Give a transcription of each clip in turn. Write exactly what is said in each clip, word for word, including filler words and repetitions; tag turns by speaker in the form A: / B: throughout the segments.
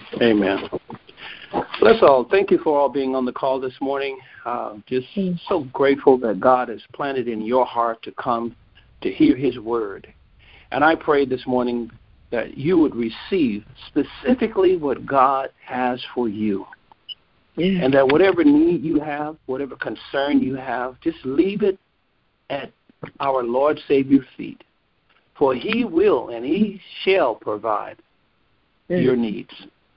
A: Amen. Bless all. Thank you for all being on the call this morning. Uh, just so grateful that God has planted in your heart to come to hear his word. And I pray this morning that you would receive specifically what God has for you. Yeah. And that whatever need you have, whatever concern you have, just leave it at our Lord Savior's feet. For he will and he shall provide yeah. your needs.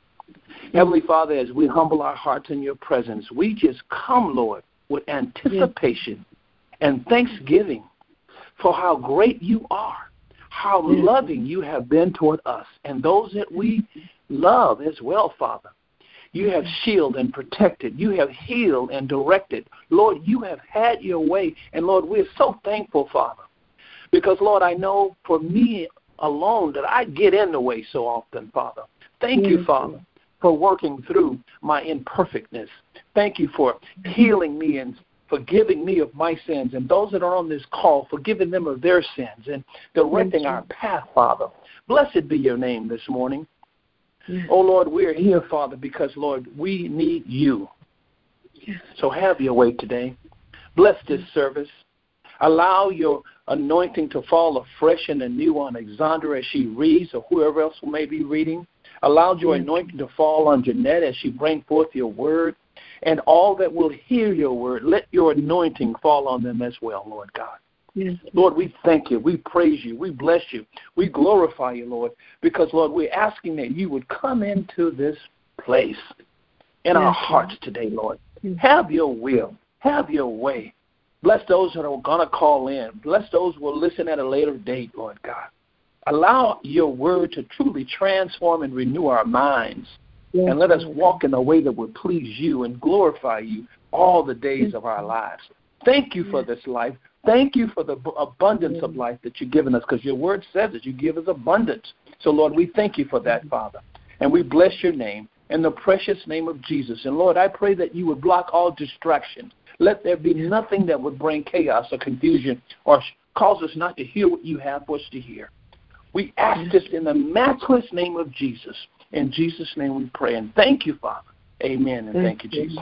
A: Heavenly Father, as we humble our hearts in your presence, we just come, Lord, with anticipation yeah. and thanksgiving for how great you are, how yeah. loving you have been toward us and those that we love as well, Father. You have shielded and protected. You have healed and directed. Lord, you have had your way. And, Lord, we're so thankful, Father, because, Lord, I know for me alone that I get in the way so often, Father. Thank yeah. you, Father, for working through my imperfectness. Thank you for healing me and forgiving me of my sins, and those that are on this call, forgiving them of their sins and directing our path, Father. Blessed be your name this morning. Yes. Oh, Lord, we're here, Father, because, Lord, we need you. Yes. So have your way today. Bless this yes. service. Allow your anointing to fall afresh and anew on Alexandra as she reads, or whoever else may be reading. Allow your yes. anointing to fall on Jeanette as she brings forth your word. And all that will hear your word, let your anointing fall on them as well, Lord God. Yes. Lord, we thank you. We praise you. We bless you. We glorify you, Lord, because, Lord, we're asking that you would come into this place in yes. our hearts today, Lord. Yes. Have your will. Have your way. Bless those that are going to call in. Bless those who will listen at a later date, Lord God. Allow your word to truly transform and renew our minds. Yes. And let us walk in a way that will please you and glorify you all the days of our lives. Thank you for this life. Thank you for the abundance of life that you've given us, because your word says that you give us abundance. So, Lord, we thank you for that, Father. And we bless your name in the precious name of Jesus. And, Lord, I pray that you would block all distractions. Let there be nothing that would bring chaos or confusion or cause us not to hear what you have for us to hear. We ask this in the matchless name of Jesus. In Jesus' name we pray. And thank you, Father. Amen. And thank, thank you, Jesus.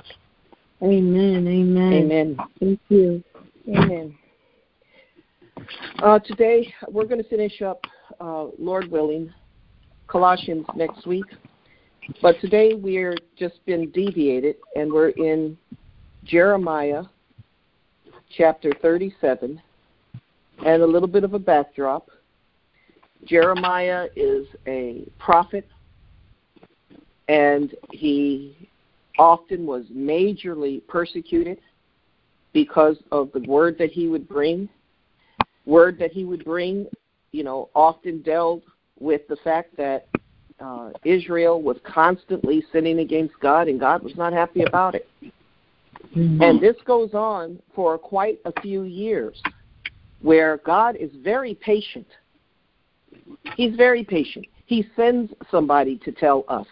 B: Amen. Amen.
C: Amen.
B: Thank you.
C: Amen. Uh, today, we're going to finish up, uh, Lord willing, Colossians next week. But today, we're just been deviated, and we're in Jeremiah chapter thirty-seven, and a little bit of a backdrop. Jeremiah is a prophet, and he often was majorly persecuted because of the word that he would bring. Word that he would bring, you know, often dealt with the fact that uh, Israel was constantly sinning against God, and God was not happy about it. Mm-hmm. And this goes on for quite a few years, where God is very patient. He's very patient. He sends somebody to tell us.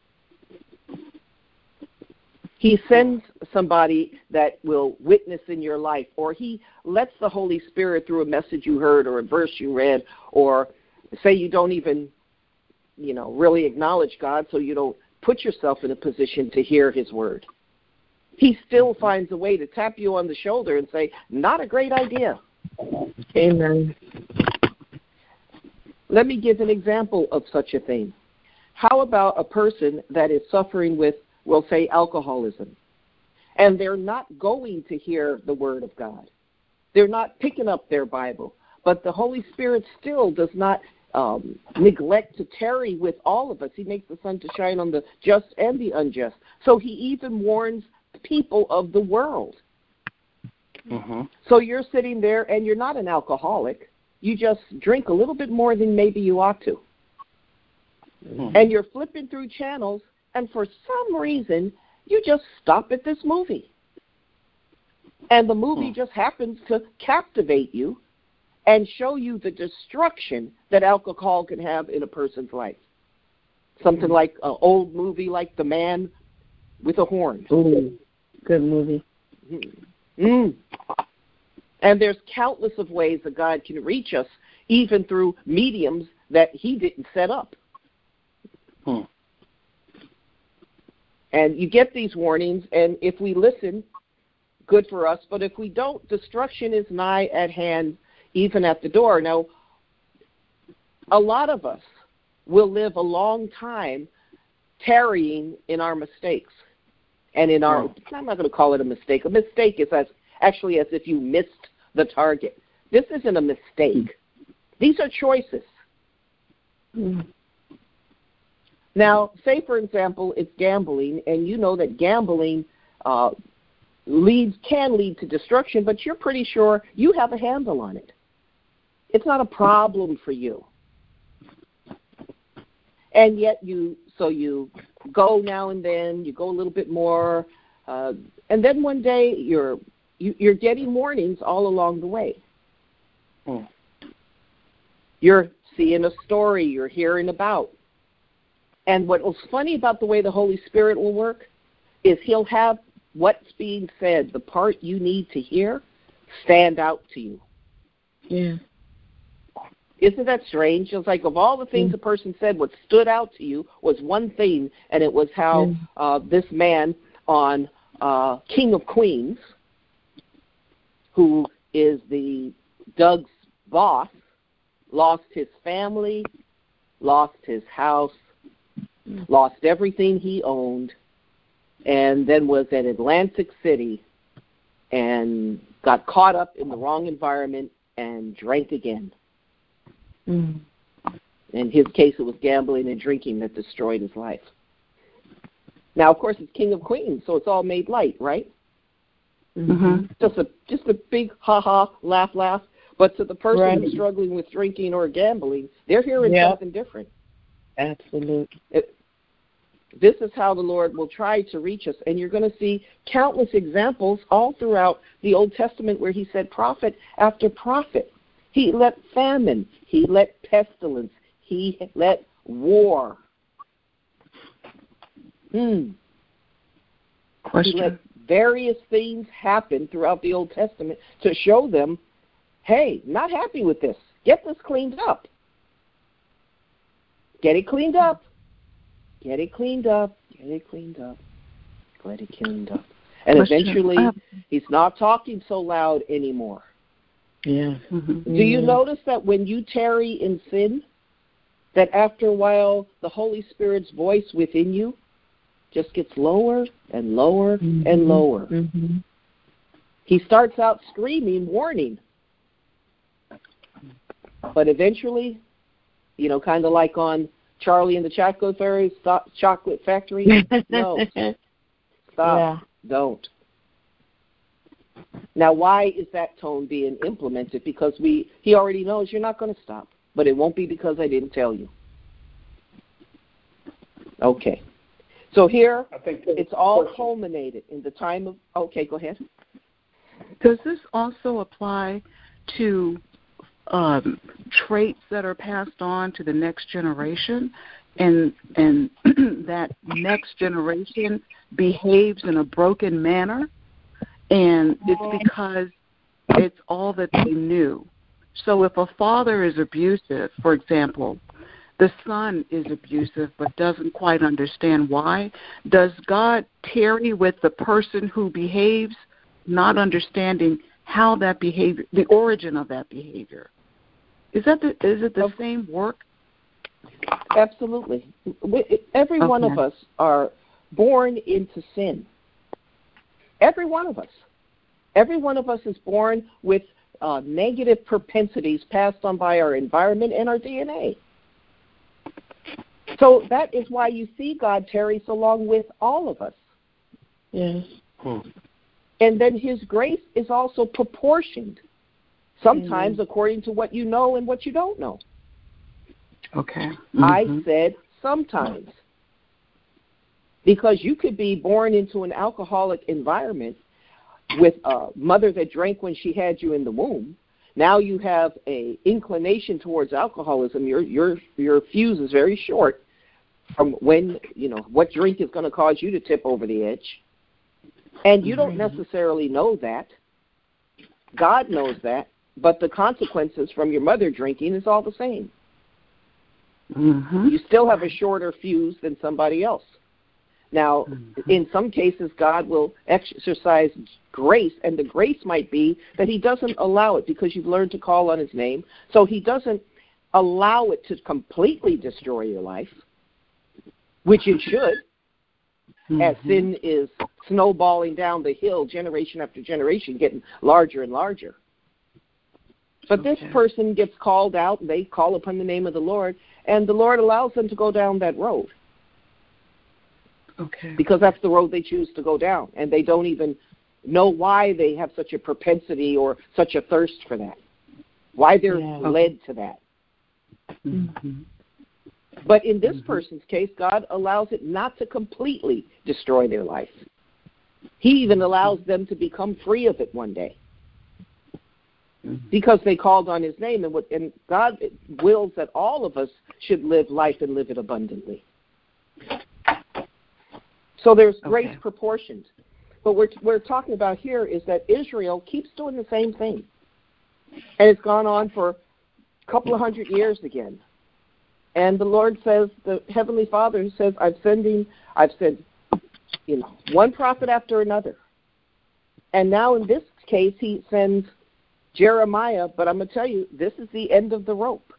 C: He sends somebody that will witness in your life, or he lets the Holy Spirit through a message you heard or a verse you read, or say you don't even, you know, really acknowledge God, so you don't put yourself in a position to hear his word. He still finds a way to tap you on the shoulder and say, not a great idea.
B: Amen.
C: Let me give an example of such a thing. How about a person that is suffering with, we'll say, alcoholism, and they're not going to hear the word of God. They're not picking up their Bible, but the Holy Spirit still does not um, neglect to tarry with all of us. He makes the sun to shine on the just and the unjust. So he even warns people of the world. Mm-hmm. So you're sitting there, and you're not an alcoholic. You just drink a little bit more than maybe you ought to. Mm-hmm. And you're flipping through channels, and for some reason, you just stop at this movie. And the movie hmm. just happens to captivate you and show you the destruction that alcohol can have in a person's life. Something mm. like an old movie like The Man with a Horn.
B: Ooh, good movie.
C: Mm. And there's countless of ways that God can reach us, even through mediums that he didn't set up.
A: Hmm.
C: And you get these warnings, and if we listen, good for us. But if we don't, destruction is nigh at hand, even at the door. Now, a lot of us will live a long time tarrying in our mistakes. And in our, I'm not going to call it a mistake. A mistake is as actually as if you missed the target. This isn't a mistake. These are choices. Mm. Now, say, for example, it's gambling, and you know that gambling uh, leads can lead to destruction, but you're pretty sure you have a handle on it. It's not a problem for you. And yet you, so you go now and then, you go a little bit more, uh, and then one day you're you, you're getting warnings all along the way. Hmm. You're seeing a story you're hearing about. And what was funny about the way the Holy Spirit will work is he'll have what's being said, the part you need to hear, stand out to you.
B: Yeah.
C: Isn't that strange? It's like of all the things mm. a person said, what stood out to you was one thing, and it was how mm. uh, this man on uh, King of Queens, who is the Doug's boss, lost his family, lost his house, mm. lost everything he owned, and then was at Atlantic City and got caught up in the wrong environment and drank again. Mm. In his case, it was gambling and drinking that destroyed his life. Now, of course, it's King of Queens, so it's all made light, right? Mm-hmm. Just a just a big ha-ha, laugh, laugh. But to the person right. who's struggling with drinking or gambling, they're hearing yep. something different.
B: Absolutely.
C: It, this is how the Lord will try to reach us. And you're going to see countless examples all throughout the Old Testament where he said prophet after prophet. He let famine. He let pestilence. He let war. Hmm.
B: Question.
C: He let various things happen throughout the Old Testament to show them, hey, not happy with this. Get this cleaned up. Get it cleaned up. Get it cleaned up. Get it cleaned up. Get it cleaned up. And Question. eventually, he's not talking so loud anymore.
B: Yeah. Mm-hmm.
C: Do you notice that when you tarry in sin, that after a while the Holy Spirit's voice within you just gets lower and lower mm-hmm. and lower? Mm-hmm. He starts out screaming, warning. But eventually, you know, kind of like on Charlie and the Chocolate Fairy, stop, Chocolate Factory, no, stop, yeah. don't. Now, why is that tone being implemented? Because we he already knows you're not going to stop, but it won't be because I didn't tell you. Okay. So here, I think it's all question. culminated in the time of, okay, go ahead.
D: Does this also apply to um, traits that are passed on to the next generation, and and that next generation behaves in a broken manner? And it's because it's all that they knew. So if a father is abusive, for example, the son is abusive but doesn't quite understand why, does God tarry with the person who behaves, not understanding how that behavior, the origin of that behavior? Is that the, is it the okay. same work?
C: Absolutely. Every okay. one of us are born into sin. Every one of us. Every one of us is born with uh, negative propensities passed on by our environment and our D N A. So that is why you see God tarry so long with all of us.
B: Yes.
C: Hmm. And then his grace is also proportioned, sometimes mm-hmm. according to what you know and what you don't know.
D: Okay. Mm-hmm.
C: I said sometimes. Because you could be born into an alcoholic environment with a mother that drank when she had you in the womb. Now you have a inclination towards alcoholism. Your your your fuse is very short from when, you know, what drink is going to cause you to tip over the edge. And you don't necessarily know that. God knows that. But the consequences from your mother drinking is all the same.
D: Mm-hmm.
C: You still have a shorter fuse than somebody else. Now, mm-hmm. in some cases, God will exercise grace, and the grace might be that he doesn't allow it because you've learned to call on his name. So he doesn't allow it to completely destroy your life, which it should, mm-hmm. as sin is snowballing down the hill generation after generation, getting larger and larger. But okay. this person gets called out, and they call upon the name of the Lord, and the Lord allows them to go down that road.
D: Okay.
C: Because that's the road they choose to go down, and they don't even know why they have such a propensity or such a thirst for that, why they're yeah. led to that.
D: Mm-hmm.
C: But in this
D: mm-hmm. person's
C: case, God allows it not to completely destroy their life. He even allows them to become free of it one day. Because they called on his name, and, what, and God wills that all of us should live life and live it abundantly. So there's grace okay. proportions. But what we're, we're talking about here is that Israel keeps doing the same thing. And it's gone on for a couple of hundred years again. And the Lord says, the Heavenly Father says, I've sending, I've sent, you know, one prophet after another. And now in this case, he sends Jeremiah, but I'm going to tell you, this is the end of the rope.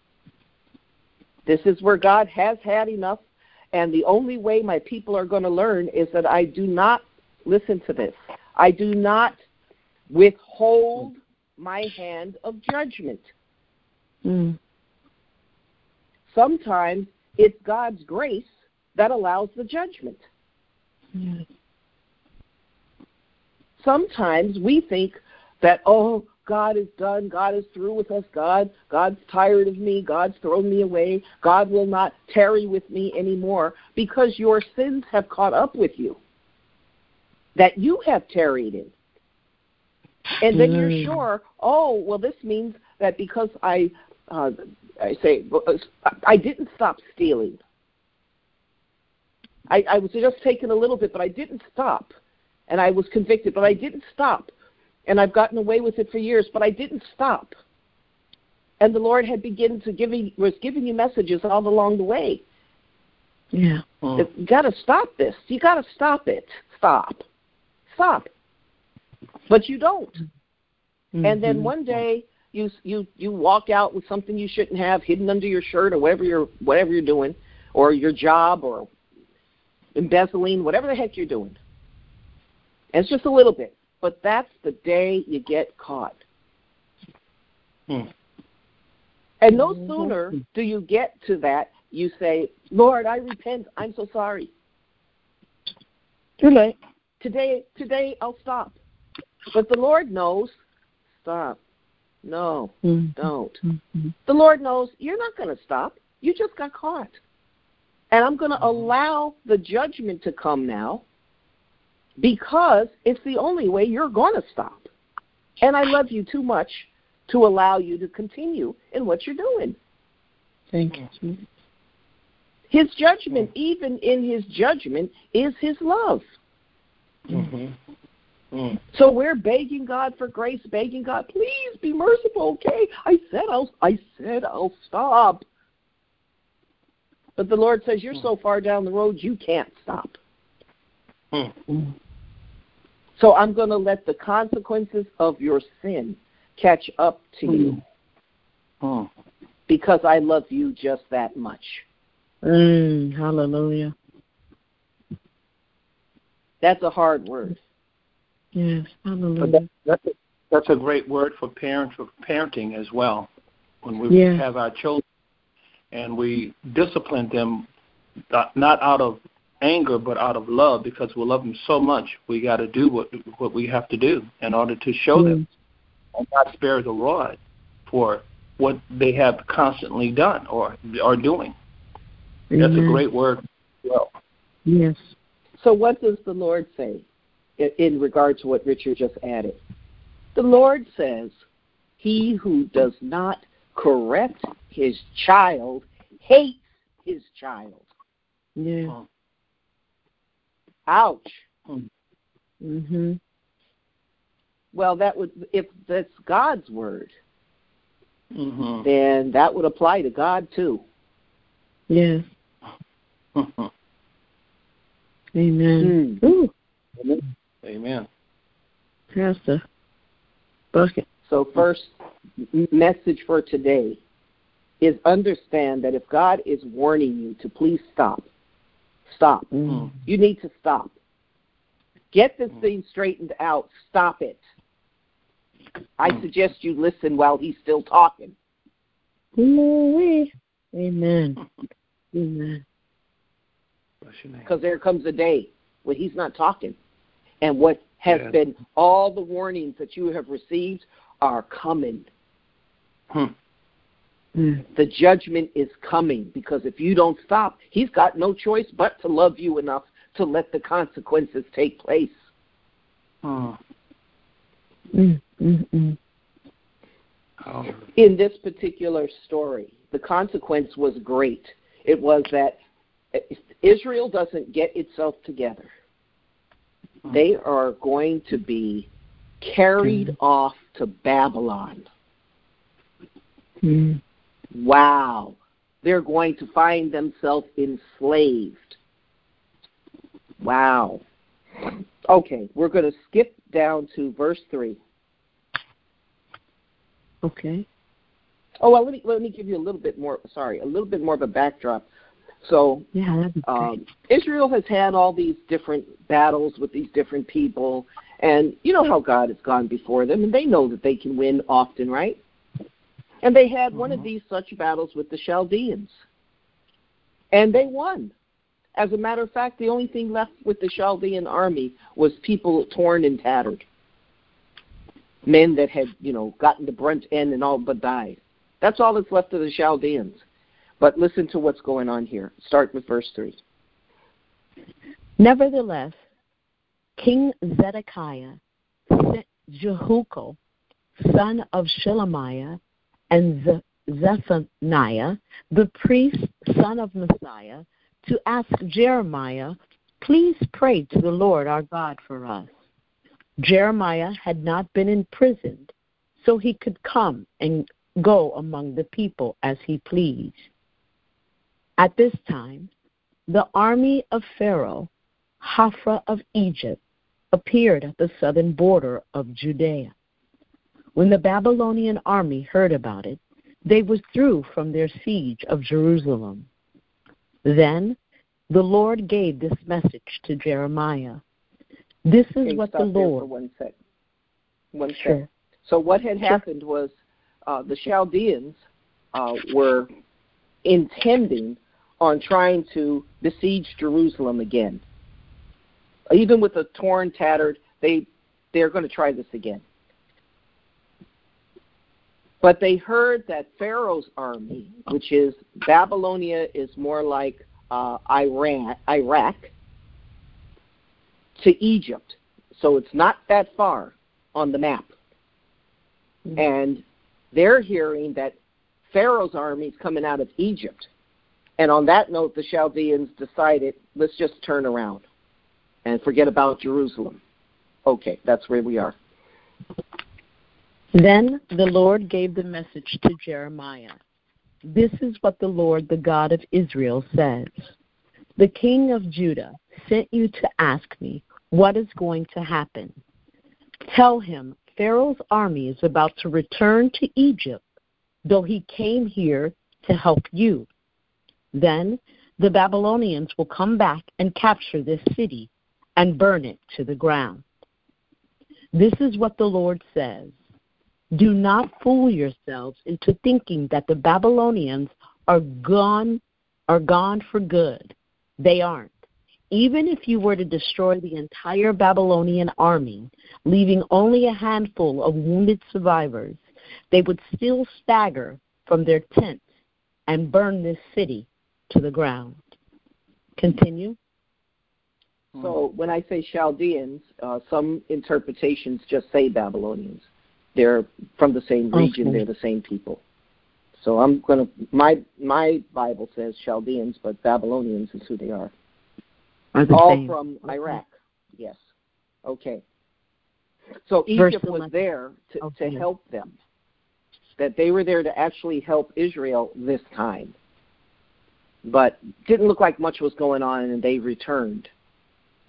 C: This is where God has had enough, and the only way my people are going to learn is that I do not, listen to this, I do not withhold my hand of judgment.
B: Mm.
C: Sometimes it's God's grace that allows the judgment.
B: Yes.
C: Sometimes we think that, oh, God is done, God is through with us, God, God's tired of me, God's thrown me away, God will not tarry with me anymore, because your sins have caught up with you that you have tarried in. And then mm. you're sure, oh, well, this means that because I, uh, I say, I didn't stop stealing. I, I was just taking a little bit, but I didn't stop. And I was convicted, but I didn't stop. And I've gotten away with it for years, but I didn't stop. And the Lord had begun to give me, was giving you messages all along the way.
B: Yeah.
C: Oh. You got to stop this. You got to stop it. Stop. Stop. But you don't. Mm-hmm. And then one day you you you walk out with something you shouldn't have hidden under your shirt or whatever you're whatever you're doing, or your job, or embezzling, whatever the heck you're doing. And it's just a little bit. But that's the day you get caught. Hmm. And no sooner do you get to that, you say, Lord, I repent. I'm so sorry.
B: Too late.
C: Today, today I'll stop. But the Lord knows, stop. No, mm-hmm. don't. Mm-hmm. The Lord knows you're not going to stop. You just got caught. And I'm going to allow the judgment to come now, because it's the only way you're going to stop. And I love you too much to allow you to continue in what you're doing.
B: Thank you.
C: His judgment, even in his judgment, is his love.
A: Mm-hmm. Mm.
C: So we're begging God for grace, begging God, please be merciful, okay? I said I'll, I said I'll stop. But the Lord says, you're so far down the road, you can't stop.
A: Mm.
C: So I'm going to let the consequences of your sin catch up to mm. you.
A: Mm.
C: Because I love you just that much.
B: Mm, hallelujah.
C: That's a hard word.
B: Yes, hallelujah.
A: But that, that's, a, that's a great word for parent, for parenting as well. When we
B: yes.
A: have our children and we discipline them, not out of anger, but out of love, because we love them so much, we got to do what what we have to do in order to show mm. them and not spare the rod for what they have constantly done or are doing. Mm-hmm. That's a great word as well.
B: Yes.
C: So what does the Lord say in regard to what Richard just added? The Lord says, he who does not correct his child hates his child.
B: Yeah.
C: Ouch.
B: Mm-hmm.
C: Well, that would, if that's God's word,
A: mm-hmm.
C: then that would apply to God too.
B: Yes. Amen.
C: Mm.
B: Ooh,
A: Amen.
B: Pastor Bucket.
C: So first m- message for today is understand that if God is warning you to please stop, stop.
B: Mm.
C: You need to stop. Get this thing straightened out. Stop it. I suggest you listen while he's still talking.
B: Glory. Amen. Amen.
A: Bless your name.
C: Because there comes a day when he's not talking. And what has
A: Yeah.
C: been, all the warnings that you have received are coming.
A: Hmm.
B: Mm.
C: The judgment is coming, because if you don't stop, he's got no choice but to love you enough to let the consequences take place.
A: Hmm.
B: Mm. Mm. Mm.
A: Oh.
C: In this particular story, the consequence was great. It was that Israel doesn't get itself together. They are going to be carried
B: Mm.
C: off to Babylon.
B: Mm.
C: Wow. They're going to find themselves enslaved. Wow. Okay, we're going to skip down to verse three.
B: Okay.
C: Oh, well, let me let me give you a little bit more, sorry, a little bit more of a backdrop. So
B: Yeah, that'd be great.
C: um, Israel has had all these different battles with these different people, and you know how God has gone before them, and they know that they can win often, right? And they had one of these such battles with the Chaldeans, and they won. As a matter of fact, the only thing left with the Chaldean army was people torn and tattered, men that had, you know, gotten the brunt end and all but died. That's all that's left of the Chaldeans. But listen to what's going on here. Start with verse three.
B: Nevertheless, King Zedekiah sent Jehucal, son of Shelemiah, and Ze- Zephaniah, the priest, son of Messiah, to ask Jeremiah, please pray to the Lord our God for us. Jeremiah had not been imprisoned, so he could come and go among the people as he pleased. At this time, the army of Pharaoh, Hophra of Egypt, appeared at the southern border of Judea. When the Babylonian army heard about it, they withdrew from their siege of Jerusalem. Then the Lord gave this message to Jeremiah. This is
C: Okay,
B: what
C: stop
B: the
C: there
B: Lord...
C: for one sec. One
B: Sure.
C: sec. So what had
B: Sure.
C: happened was uh, the Chaldeans uh, were intending on trying to besiege Jerusalem again. Even with the torn, tattered, they, they're going to try this again. But they heard that Pharaoh's army, which is Babylonia, is more like uh, Iran, Iraq, to Egypt. So it's not that far on the map. Mm-hmm. And they're hearing that Pharaoh's army is coming out of Egypt. And on that note, the Chaldeans decided, let's just turn around and forget about Jerusalem. Okay, that's where we are.
B: Then the Lord gave the message to Jeremiah. This is what the Lord, the God of Israel, says. The king of Judah sent you to ask me what is going to happen. Tell him Pharaoh's army is about to return to Egypt, though he came here to help you. Then the Babylonians will come back and capture this city and burn it to the ground. This is what the Lord says. Do not fool yourselves into thinking that the Babylonians are gone, are gone for good. They aren't. Even if you were to destroy the entire Babylonian army, leaving only a handful of wounded survivors, they would still stagger from their tents and burn this city to the ground. Continue.
C: So when I say Chaldeans, uh, some interpretations just say Babylonians. They're from the same region. Okay. They're the same people. So I'm going to, my my Bible says Chaldeans, but Babylonians is who they are.
B: are the
C: All
B: same.
C: from Iraq. Yes. Okay. So Egypt was there to,
B: okay.
C: to help them. That they were there to actually help Israel this time. But didn't look like much was going on, and they returned.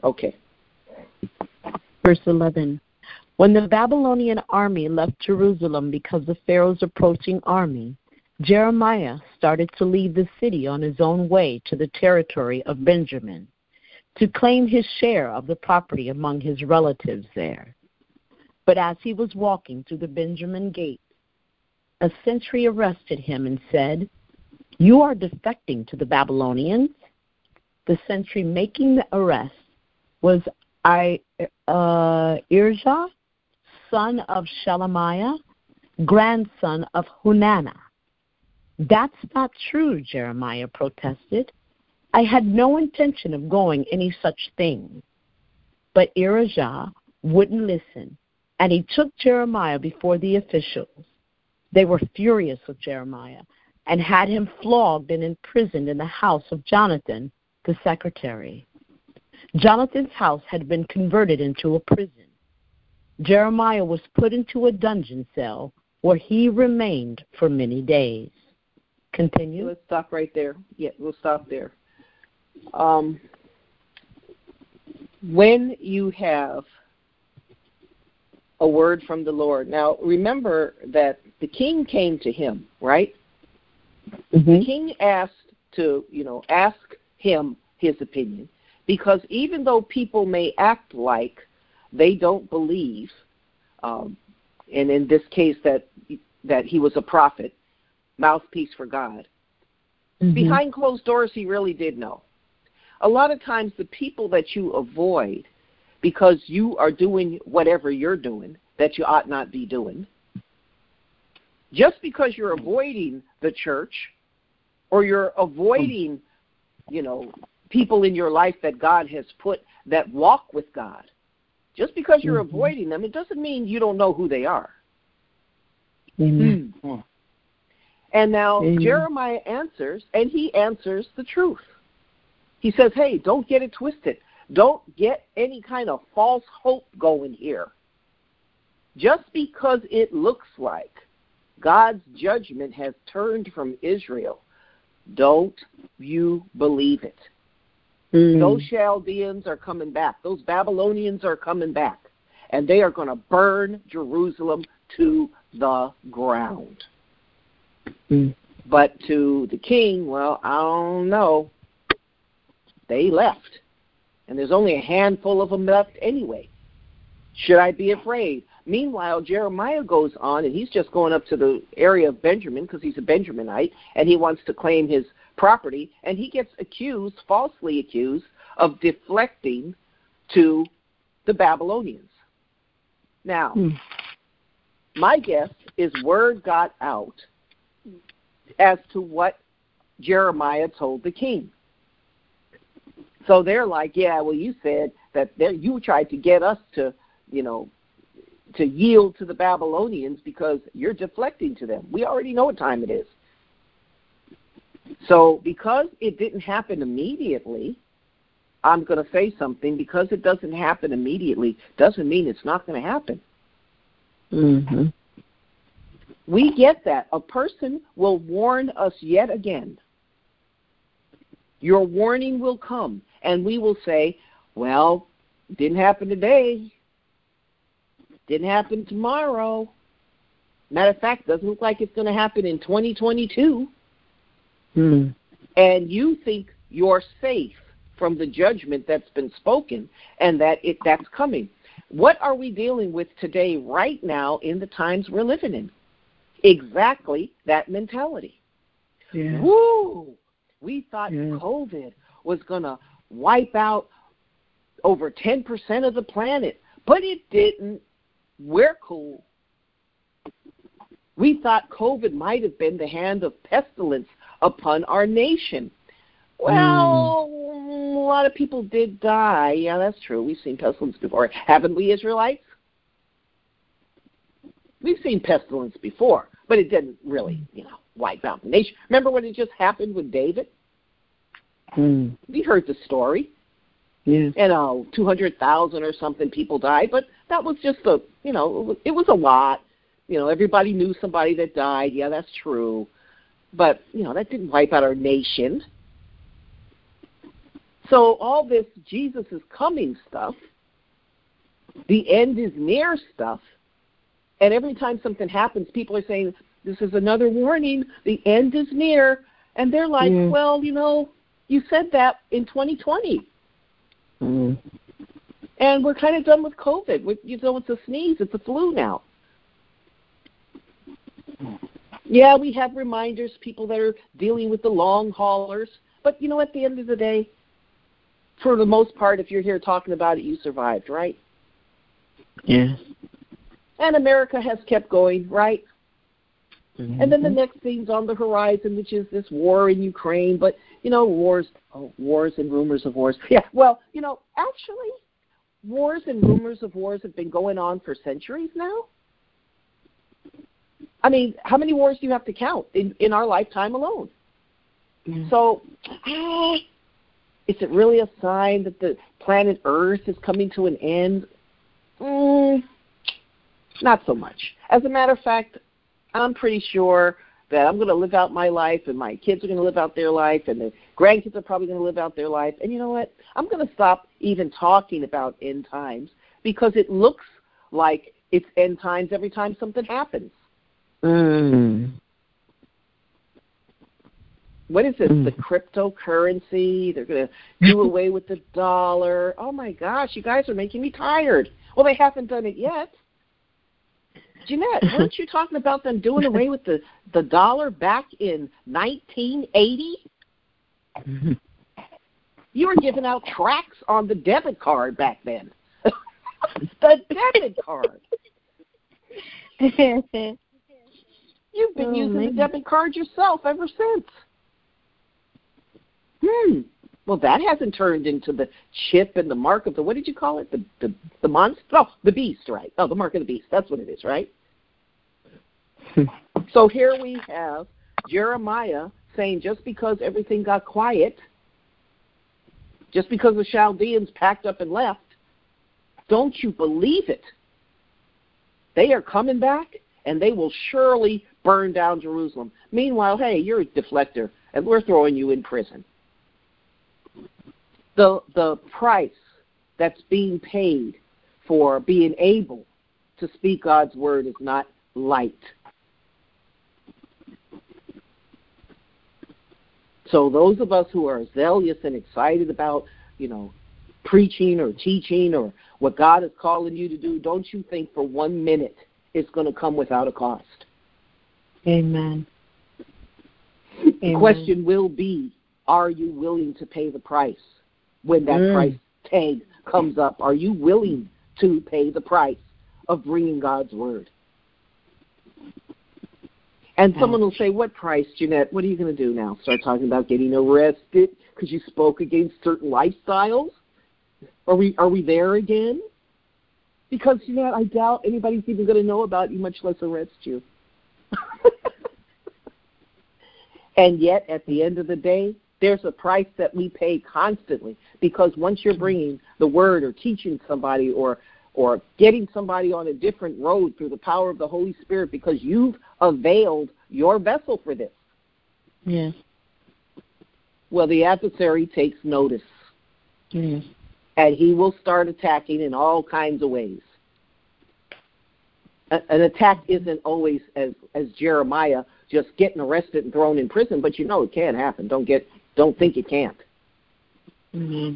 C: Okay.
B: Verse eleven. When the Babylonian army left Jerusalem because of Pharaoh's approaching army, Jeremiah started to leave the city on his own way to the territory of Benjamin, to claim his share of the property among his relatives there. But as he was walking through the Benjamin gate, a sentry arrested him and said, "You are defecting to the Babylonians." The sentry making the arrest was I, uh, Irijah, son of Shelemiah, grandson of Hunanah. "That's not true," Jeremiah protested. "I had no intention of going any such thing." But Irijah wouldn't listen, and he took Jeremiah before the officials. They were furious with Jeremiah and had him flogged and imprisoned in the house of Jonathan, the secretary. Jonathan's house had been converted into a prison. Jeremiah was put into a dungeon cell where he remained for many days. Continue.
C: Let's stop right there. Yeah, we'll stop there. Um, when you have a word from the Lord, now remember that the king came to him, right?
B: Mm-hmm.
C: The king asked to, you know, ask him his opinion, because even though people may act like they don't believe, um, and in this case that that he was a prophet, mouthpiece for God, mm-hmm. behind closed doors he really did know. A lot of times the people that you avoid because you are doing whatever you're doing that you ought not be doing, just because you're avoiding the church or you're avoiding, you know, people in your life that God has put that walk with God, just because you're mm-hmm. avoiding them, it doesn't mean you don't know who they are.
B: Amen.
C: Mm. And now
B: Amen.
C: Jeremiah answers, and he answers the truth. He says, hey, don't get it twisted. Don't get any kind of false hope going here. Just because it looks like God's judgment has turned from Israel, don't you believe it. Mm. Those Chaldeans are coming back. Those Babylonians are coming back. And they are going to burn Jerusalem to the ground. Mm. But to the king, well, I don't know. They left. And there's only a handful of them left anyway. Should I be afraid? Meanwhile, Jeremiah goes on, and he's just going up to the area of Benjamin because he's a Benjaminite, and he wants to claim his property, and he gets accused, falsely accused, of deflecting to the Babylonians. Now, hmm. my guess is word got out as to what Jeremiah told the king. So they're like, yeah, well, you said that there, you tried to get us to, you know, to yield to the Babylonians because you're deflecting to them. We already know what time it is. So because it didn't happen immediately, I'm going to say something. Because it doesn't happen immediately doesn't mean it's not going to happen.
B: Mm-hmm.
C: We get that. A person will warn us yet again. Your warning will come, and we will say, well, it didn't happen today. Didn't happen tomorrow. Matter of fact, doesn't look like it's going to happen in twenty twenty-two.
B: Hmm.
C: And you think you're safe from the judgment that's been spoken and that it that's coming. What are we dealing with today, right now, in the times we're living in? Exactly that mentality.
B: Yeah.
C: Woo! We thought
B: yeah.
C: COVID was going to wipe out over ten percent of the planet, but it didn't. We're cool. We thought COVID might have been the hand of pestilence upon our nation. Well, mm. a lot of people did die. Yeah, that's true. We've seen pestilence before. Haven't we, Israelites? We've seen pestilence before, but it didn't really, you know, wipe out the nation. Remember when it just happened with David?
B: Mm.
C: We heard the story.
B: Yeah.
C: And uh, two hundred thousand or something people died, but that was just a, you know, it was a lot. You know, everybody knew somebody that died. Yeah, that's true. But, you know, that didn't wipe out our nation. So all this Jesus is coming stuff, the end is near stuff, and every time something happens, people are saying, this is another warning, the end is near. And they're like, mm. well, you know, you said that in twenty twenty. Mm. And we're kind of done with COVID. We, you know, it's a sneeze. It's a flu now. Yeah, we have reminders, people that are dealing with the long haulers. But, you know, at the end of the day, for the most part, if you're here talking about it, you survived, right?
B: Yes.
C: And America has kept going, right? Mm-hmm. And then the next thing's on the horizon, which is this war in Ukraine. But, you know, wars, oh, wars and rumors of wars. Yeah, well, you know, actually, wars and rumors of wars have been going on for centuries now. I mean, how many wars do you have to count in, in our lifetime alone? Mm-hmm. So, ah, is it really a sign that the planet Earth is coming to an end? Mm, not so much. As a matter of fact, I'm pretty sure that I'm going to live out my life, and my kids are going to live out their life, and the grandkids are probably going to live out their life. And you know what? I'm going to stop even talking about end times because it looks like it's end times every time something happens.
B: Mm.
C: What is this?
B: Mm.
C: The cryptocurrency? They're going to do away with the dollar. Oh, my gosh, you guys are making me tired. Well, they haven't done it yet. Jeanette, weren't you talking about them doing away with the, the dollar back in nineteen eighty? Mm-hmm. You were giving out tracts on the debit card back then. The debit card. You've been oh, using man. the debit card yourself ever since. Hmm. Well, that hasn't turned into the chip and the mark of the, what did you call it? The the, the monster? Oh, the beast, right. Oh, the mark of the beast. That's what it is, right? So here we have Jeremiah saying just because everything got quiet, just because the Chaldeans packed up and left, don't you believe it? They are coming back, and they will surely burn down Jerusalem. Meanwhile, hey, you're a deflector, and we're throwing you in prison. The the price that's being paid for being able to speak God's word is not light. So those of us who are zealous and excited about, you know, preaching or teaching or what God is calling you to do, don't you think for one minute it's going to come without a cost.
B: Amen.
C: The
B: Amen.
C: question will be, are you willing to pay the price when that mm. price tag comes up? Are you willing to pay the price of bringing God's word? And someone will say, what price, Jeanette? What are you going to do now? Start talking about getting arrested because you spoke against certain lifestyles? Are we are we there again? Because, Jeanette, I doubt anybody's even going to know about you, much less arrest you. And yet, at the end of the day, there's a price that we pay constantly, because once you're bringing the word or teaching somebody or or getting somebody on a different road through the power of the Holy Spirit because you've availed your vessel for this.
B: Yes.
C: Well, the adversary takes notice.
B: Yes.
C: And he will start attacking in all kinds of ways. A- an attack isn't always, as, as Jeremiah, just getting arrested and thrown in prison, but you know it can happen. Don't get, don't think it can't.
B: Mm-hmm.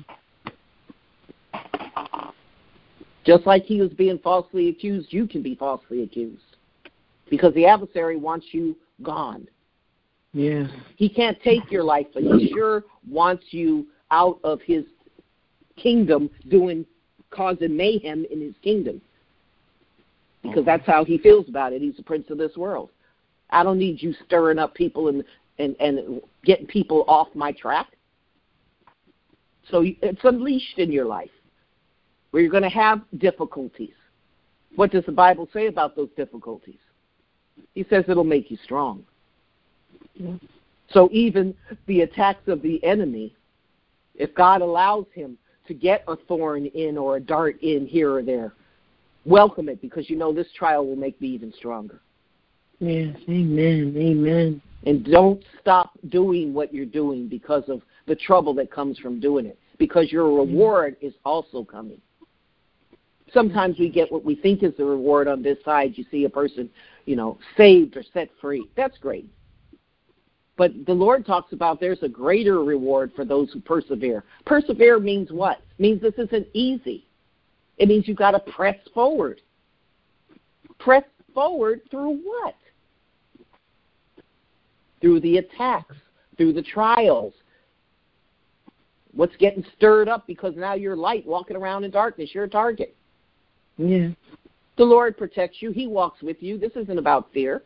C: Just like he was being falsely accused, you can be falsely accused. Because the adversary wants you gone.
B: Yeah.
C: He can't take your life, but he sure wants you out of his kingdom doing, causing mayhem in his kingdom. Because that's how he feels about it. He's the prince of this world. I don't need you stirring up people and, and, and getting people off my track. So it's unleashed in your life, where you're going to have difficulties. What does the Bible say about those difficulties? He says it'll make you strong. Yeah. So even the attacks of the enemy, if God allows him to get a thorn in or a dart in here or there, welcome it, because you know this trial will make me even stronger.
B: Yes, amen, amen.
C: And don't stop doing what you're doing because of the trouble that comes from doing it. because your reward is also coming. Sometimes we get what we think is the reward on this side. You see a person, you know, saved or set free. That's great. But the Lord talks about there's a greater reward for those who persevere. Persevere means what? It means this isn't easy. It means you've got to press forward. Press forward through what? Through the attacks, through the trials. What's getting stirred up because now you're light walking around in darkness. You're a target.
B: Yeah.
C: The Lord protects you. He walks with you. This isn't about fear.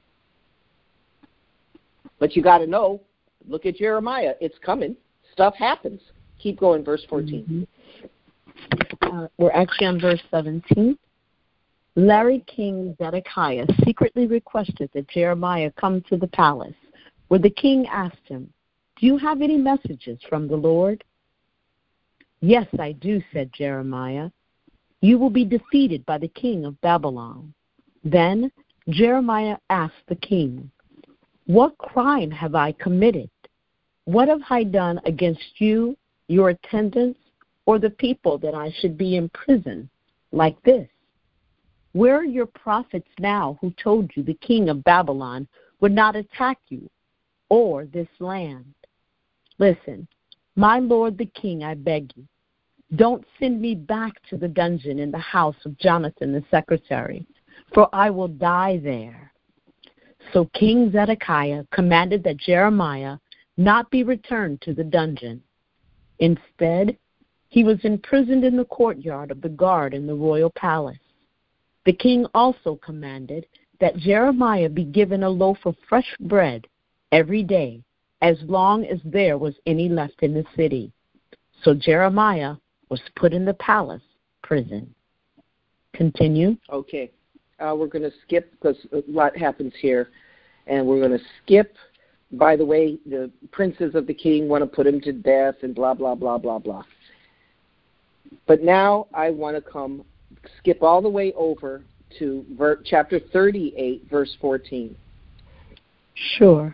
C: But you got to know, look at Jeremiah. It's coming. Stuff happens. Keep going, verse fourteen.
B: Mm-hmm. Uh, we're actually on verse seventeen. Larry King Zedekiah secretly requested that Jeremiah come to the palace, where the king asked him, "Do you have any messages from the Lord?" "Yes, I do," said Jeremiah. "You will be defeated by the king of Babylon." Then Jeremiah asked the king, "What crime have I committed? What have I done against you, your attendants, or the people that I should be in prison like this? Where are your prophets now who told you the king of Babylon would not attack you or this land? Listen, my lord the king, I beg you, don't send me back to the dungeon in the house of Jonathan the secretary, for I will die there." So King Zedekiah commanded that Jeremiah not be returned to the dungeon. Instead, he was imprisoned in the courtyard of the guard in the royal palace. The king also commanded that Jeremiah be given a loaf of fresh bread every day, as long as there was any left in the city. So Jeremiah was put in the palace prison. Continue.
C: Okay. Uh, we're going to skip because a lot happens here. And we're going to skip, by the way, the princes of the king want to put him to death and blah, blah, blah, blah, blah. But now I want to come, skip all the way over to ver- chapter thirty-eight, verse fourteen.
B: Sure.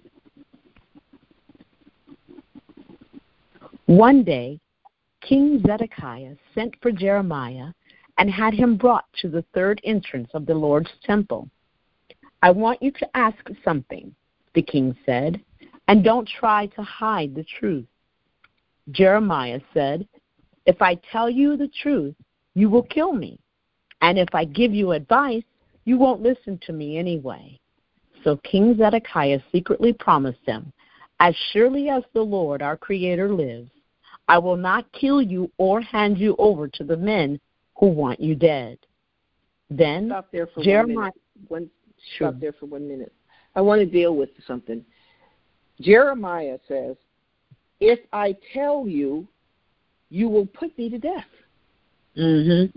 B: One day, King Zedekiah sent for Jeremiah and had him brought to the third entrance of the Lord's temple. "I want you to ask something," the king said, "and don't try to hide the truth." Jeremiah said, "If I tell you the truth, you will kill me. And if I give you advice, you won't listen to me anyway." So King Zedekiah secretly promised him, "As surely as the Lord our Creator lives, I will not kill you or hand you over to the men who want you dead." Then
C: Stop there for
B: Jeremiah.
C: one minute. One,
B: Sure.
C: Stop there for one minute. I want to deal with something. Jeremiah says, "If I tell you, you will put me to death.
B: Mm-hmm.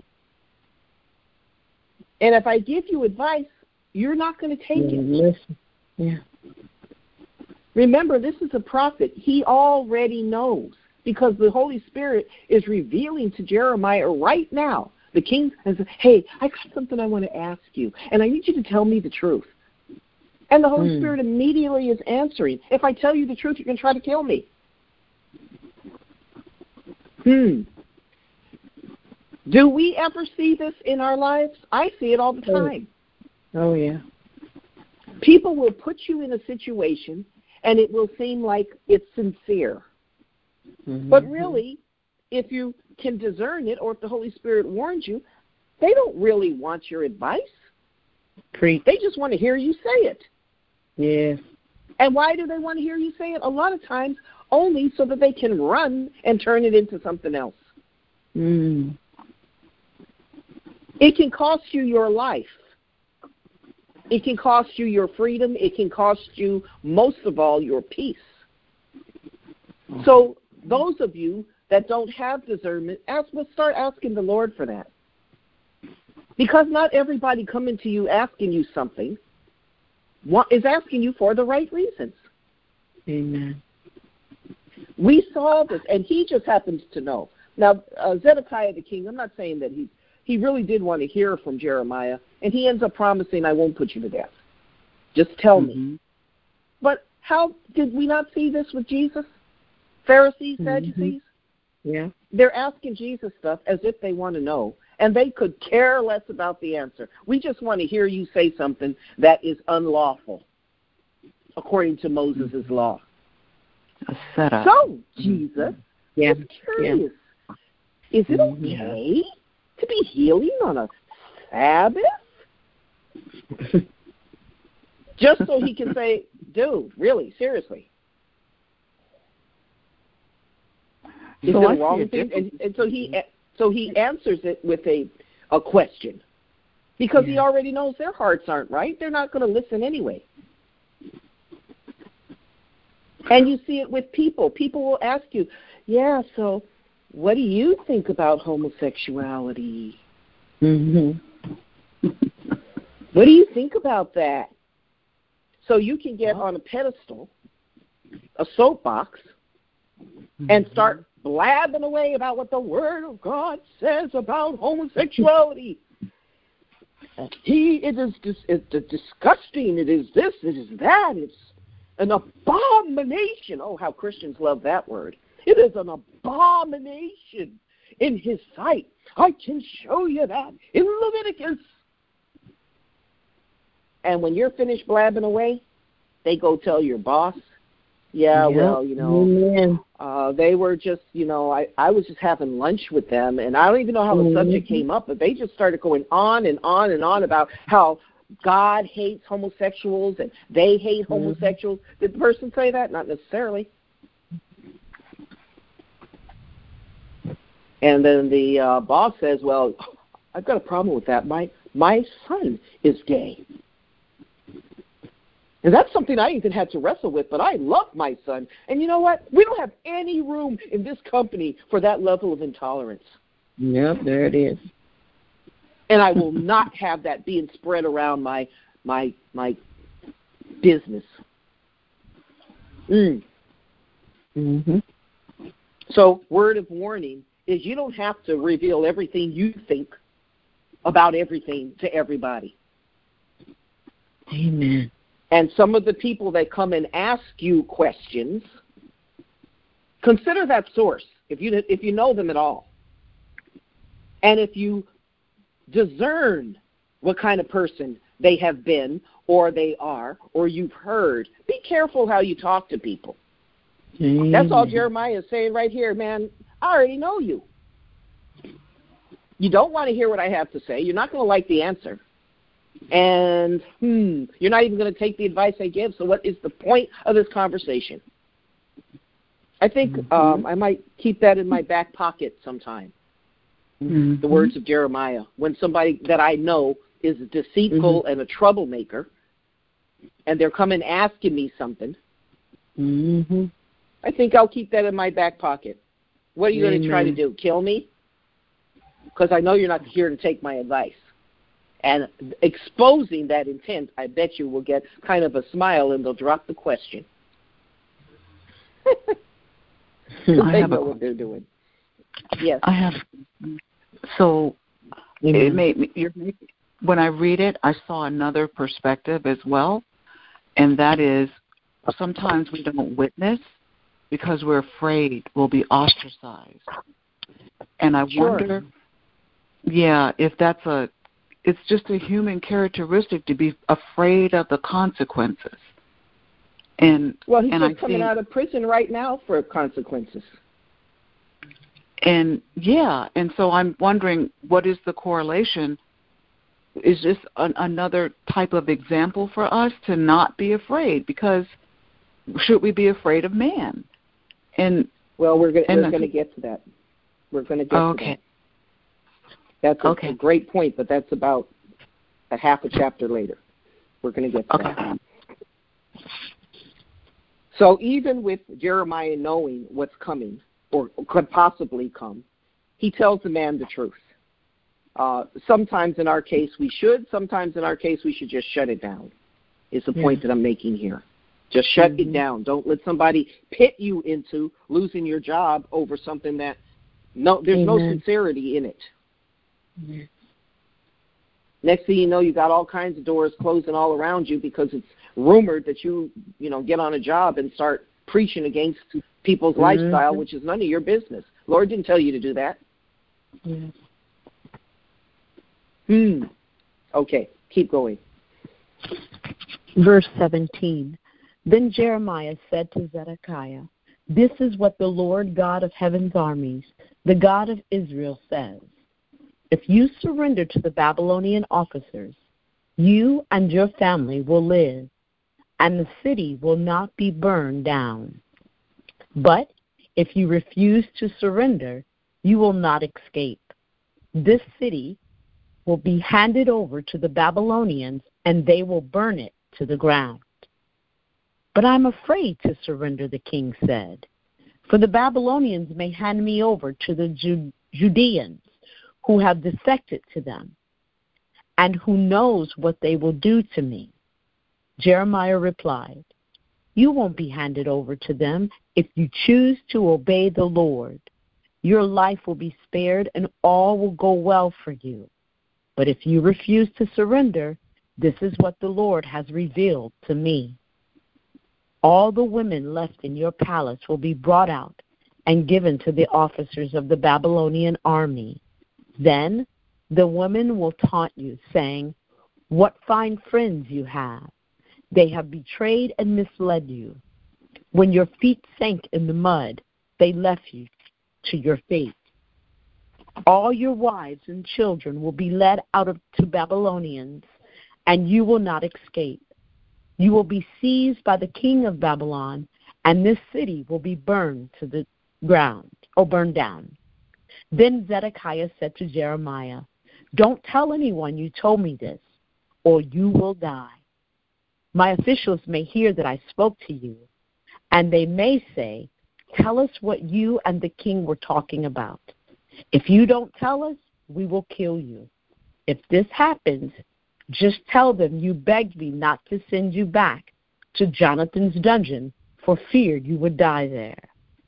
C: And if I give you advice, you're not going to take
B: Yeah,
C: it."
B: listen. Yeah.
C: Remember, this is a prophet. He already knows because the Holy Spirit is revealing to Jeremiah right now. The king says, "Hey, I got something I want to ask you, and I need you to tell me the truth." And the Holy mm. Spirit immediately is answering, "If I tell you the truth, you can try to kill me." Hmm. Do we ever see this in our lives? I see it all the time.
B: Oh, yeah.
C: People will put you in a situation, and it will seem like it's sincere. Mm-hmm. But really, if you can discern it, or if the Holy Spirit warns you, they don't really want your advice.
B: Preach.
C: They just want to hear you say it.
B: Yeah.
C: And why do they want to hear you say it? A lot of times only so that they can run and turn it into something else.
B: Mm.
C: It can cost you your life. It can cost you your freedom. It can cost you, most of all, your peace. So those of you that don't have discernment, ask, let's start asking the Lord for that. Because not everybody coming to you asking you something is asking you for the right reasons.
B: Amen.
C: We saw this, and he just happens to know. Now, uh, Zedekiah the king, I'm not saying that he he really did want to hear from Jeremiah, and he ends up promising, "I won't put you to death. Just tell mm-hmm. me." But how did we not see this with Jesus? Pharisees, Sadducees?
B: Yeah.
C: They're asking Jesus stuff as if they want to know, and they could care less about the answer. We just want to hear you say something that is unlawful, according to Moses' law.
D: A setup.
C: So, Jesus,
B: Yeah.
C: I'm curious. Yeah. Is it okay to be healing on a Sabbath? Just so he can say, dude, really, seriously. Is
D: so
C: it a wrong thing? And, and so he so he answers it with a a question. Because yeah. he already knows their hearts aren't right. They're not going to listen anyway. And you see it with people. People will ask you, yeah, so what do you think about homosexuality?
B: Mm-hmm.
C: What do you think about that? So you can get on a pedestal, a soapbox, mm-hmm. and start blabbing away about what the Word of God says about homosexuality. He, it is dis, it's disgusting. It is this. It is that. It's an abomination. Oh, how Christians love that word. It is an abomination in His sight. I can show you that in Leviticus. And when you're finished blabbing away, they go tell your boss, yeah, yep. well, you know, uh, they were just, you know, I, I was just having lunch with them, and I don't even know how the mm-hmm. subject came up, but they just started going on and on and on about how God hates homosexuals and they hate mm-hmm. homosexuals. Did the person say that? Not necessarily. And then the uh, boss says, well, I've got a problem with that. My my son is gay. And that's something I even had to wrestle with, but I love my son. And you know what? We don't have any room in this company for that level of intolerance.
B: Yep, there it is.
C: And I will not have that being spread around my my my business. Mm.
B: Mm-hmm.
C: So, word of warning is you don't have to reveal everything you think about everything to everybody.
B: Amen.
C: And some of the people that come and ask you questions, consider that source, if you if you know them at all. And if you discern what kind of person they have been or they are or you've heard, be careful how you talk to people. Amen. That's all Jeremiah is saying right here, man. I already know you. You don't want to hear what I have to say. You're not going to like the answer. And, hmm, you're not even going to take the advice I give, so what is the point of this conversation? I think mm-hmm. um, I might keep that in my back pocket sometime, mm-hmm. the words of Jeremiah. When somebody that I know is deceitful mm-hmm. and a troublemaker, and they're coming asking me something,
B: mm-hmm.
C: I think I'll keep that in my back pocket. What are you going to try to do, kill me? Because I know you're not here to take my advice. And exposing that intent, I bet you will get kind of a smile and they'll drop the question.
D: I
C: they
D: have
C: know
D: a,
C: what they're doing. Yes.
D: I have. So mm-hmm. it made me, you're, when I read it, I saw another perspective as well, and that is sometimes we don't witness because we're afraid we'll be ostracized. And I
C: sure.
D: wonder, yeah, if that's a it's just a human characteristic to be afraid of the consequences. And
C: well, he's
D: and
C: just
D: I
C: coming
D: think,
C: out of prison right now for consequences.
D: And yeah, and so I'm wondering, what is the correlation? Is this an, another type of example for us to not be afraid? Because should we be afraid of man? And
C: well, we're going we're going to get to that. We're going to get
D: okay.
C: to that. That's a,
D: okay.
C: a great point, but that's about a half a chapter later. We're going to get to
D: okay.
C: that. So even with Jeremiah knowing what's coming or could possibly come, he tells the man the truth. Uh, sometimes in our case we should, sometimes in our case we should just shut it down, is the yeah. point that I'm making here. Just shut mm-hmm. it down. Don't let somebody pit you into losing your job over something that no, there's Amen. no sincerity in it. Mm-hmm. Next thing you know, you got all kinds of doors closing all around you because it's rumored that you, you know, get on a job and start preaching against people's mm-hmm. lifestyle, which is none of your business. Lord didn't tell you to do that.
B: Yes.
C: Hmm. Okay, keep going.
B: Verse seventeen. Then Jeremiah said to Zedekiah, "This is what the Lord God of heaven's armies, the God of Israel, says. If you surrender to the Babylonian officers, you and your family will live, and the city will not be burned down. But if you refuse to surrender, you will not escape. This city will be handed over to the Babylonians, and they will burn it to the ground." "But I'm afraid to surrender," the king said, "for the Babylonians may hand me over to the Judeans who have defected to them, and who knows what they will do to me." Jeremiah replied, "You won't be handed over to them if you choose to obey the Lord. Your life will be spared and all will go well for you. But if you refuse to surrender, this is what the Lord has revealed to me. All the women left in your palace will be brought out and given to the officers of the Babylonian army. Then the women will taunt you, saying, 'What fine friends you have! They have betrayed and misled you. When your feet sank in the mud, they left you to your fate. All your wives and children will be led out of, to Babylonians, and you will not escape. You will be seized by the king of Babylon, and this city will be burned to the ground, or burned down.' Then Zedekiah said to Jeremiah, 'Don't tell anyone you told me this, or you will die. My officials may hear that I spoke to you, and they may say, "Tell us what you and the king were talking about." If you don't tell us, we will kill you. If this happens, just tell them you begged me not to send you back to Jonathan's dungeon for fear you would die there."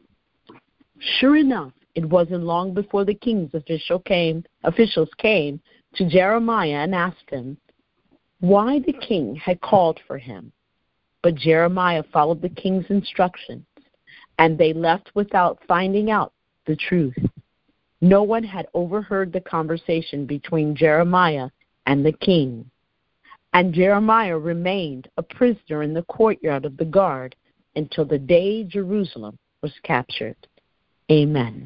B: Sure enough, it wasn't long before the king's official came, officials came to Jeremiah and asked him why the king had called for him. But Jeremiah followed the king's instructions, and they left without finding out the truth. No one had overheard the conversation between Jeremiah and the king. And Jeremiah remained a prisoner in the courtyard of the guard until the day Jerusalem was captured. Amen.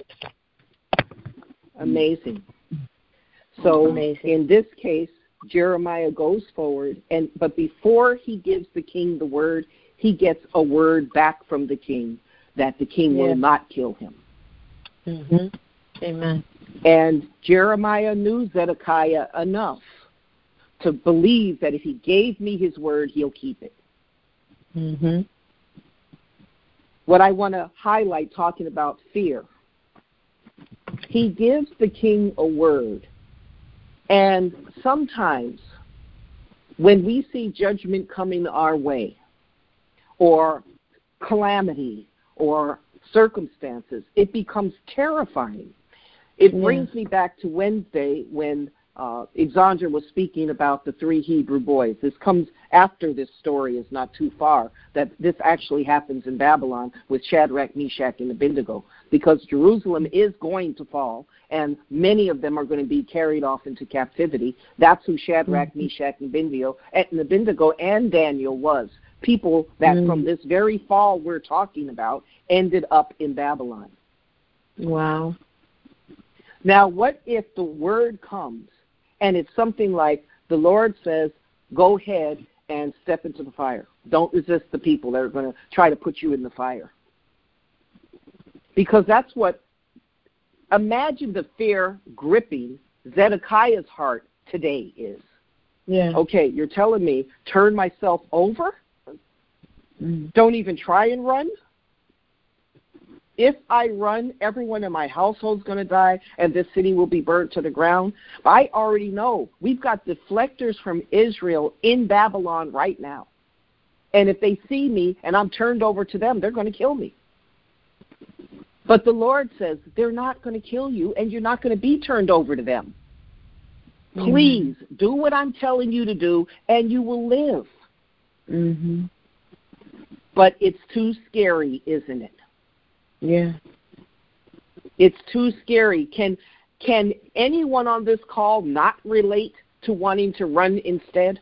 C: Amazing. So
B: Amazing.
C: In this case, Jeremiah goes forward, and but before he gives the king the word, he gets a word back from the king that the king yeah. will not kill him.
B: Mm-hmm. Amen.
C: And Jeremiah knew Zedekiah enough to believe that if he gave me his word, he'll keep it.
B: Mm-hmm.
C: What I want to highlight, talking about fear, he gives the king a word. And sometimes when we see judgment coming our way, or calamity, or circumstances, it becomes terrifying. It yeah. brings me back to Wednesday when uh, Exandra was speaking about the three Hebrew boys. This comes after this story is not too far, that this actually happens in Babylon with Shadrach, Meshach, and Abednego, because Jerusalem is going to fall, and many of them are going to be carried off into captivity. That's who Shadrach, mm-hmm. Meshach, and Abednego, and Abednego and Daniel was. People that mm. from this very fall we're talking about ended up in Babylon.
B: Wow.
C: Now, what if the word comes and it's something like the Lord says, go ahead and step into the fire. Don't resist the people that are going to try to put you in the fire. Because that's what, imagine the fear gripping Zedekiah's heart today is.
B: Yeah.
C: Okay, you're telling me, turn myself over? Mm. Don't even try and run? If I run, everyone in my household is going to die, and this city will be burnt to the ground. I already know. We've got deflectors from Israel in Babylon right now. And if they see me and I'm turned over to them, they're going to kill me. But the Lord says they're not going to kill you, and you're not going to be turned over to them. Mm-hmm. Please do what I'm telling you to do, and you will live.
B: Mm-hmm.
C: But it's too scary, isn't it?
B: Yeah.
C: It's too scary. Can can anyone on this call not relate to wanting to run instead?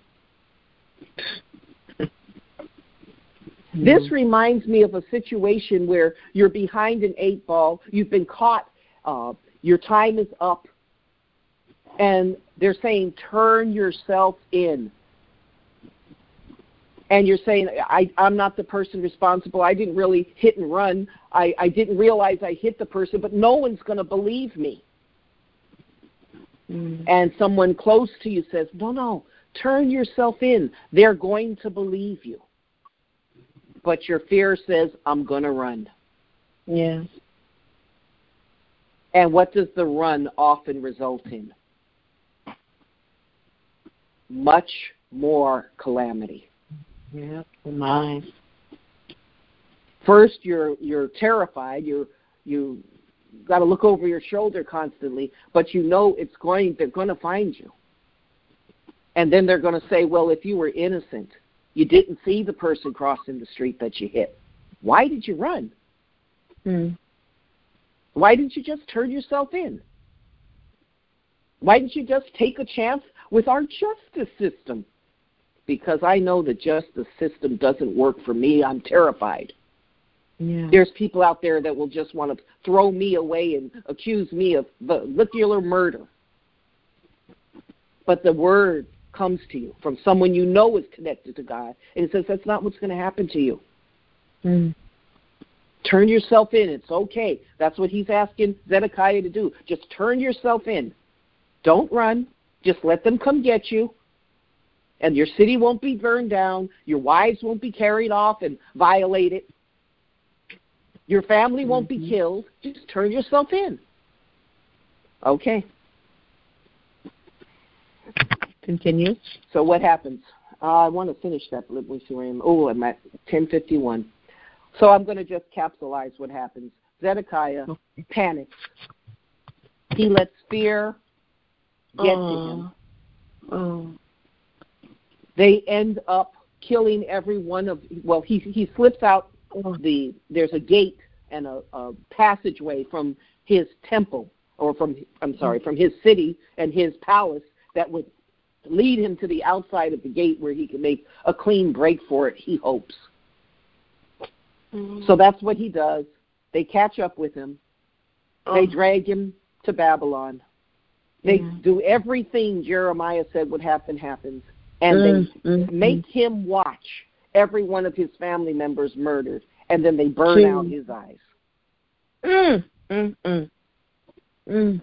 C: Mm-hmm. This reminds me of a situation where you're behind an eight ball, you've been caught, uh, your time is up, and they're saying, turn yourself in. And you're saying, I, I'm not the person responsible. I didn't really hit and run. I, I didn't realize I hit the person, but no one's going to believe me. Mm. And someone close to you says, no, no, turn yourself in. They're going to believe you. But your fear says, I'm going to run.
B: Yeah.
C: And what does the run often result in? Much more calamity.
B: Yeah, nice.
C: First, you're you're terrified. You you got to look over your shoulder constantly, but you know it's going. They're going to find you, and then they're going to say, "Well, if you were innocent, you didn't see the person crossing the street that you hit. Why did you run?
B: Hmm.
C: Why didn't you just turn yourself in? Why didn't you just take a chance with our justice system?" Because I know the justice system doesn't work for me. I'm terrified.
B: Yeah.
C: There's people out there that will just want to throw me away and accuse me of vehicular murder. But the word comes to you from someone you know is connected to God, and it says that's not what's going to happen to you.
B: Mm.
C: Turn yourself in. It's okay. That's what he's asking Zedekiah to do. Just turn yourself in. Don't run. Just let them come get you. And your city won't be burned down. Your wives won't be carried off and violated. Your family won't mm-hmm. be killed. Just turn yourself in. Okay.
B: Continue.
C: So what happens? Uh, I want to finish that. Let me see where I am. Oh, I'm at ten fifty-one. So I'm going to just capsulize what happens. Zedekiah panics. He lets fear get uh, to him.
B: Oh.
C: They end up killing every one of, well, he he slips out the, there's a gate and a, a passageway from his temple, or from, I'm sorry, from his city and his palace that would lead him to the outside of the gate where he can make a clean break for it, he hopes. Mm-hmm. So that's what he does. They catch up with him. Oh. They drag him to Babylon. They mm-hmm. do everything Jeremiah said would happen, happens. And they mm-hmm. make him watch every one of his family members murdered, and then they burn mm. out his eyes.
B: Mm, mm, mm. Mm.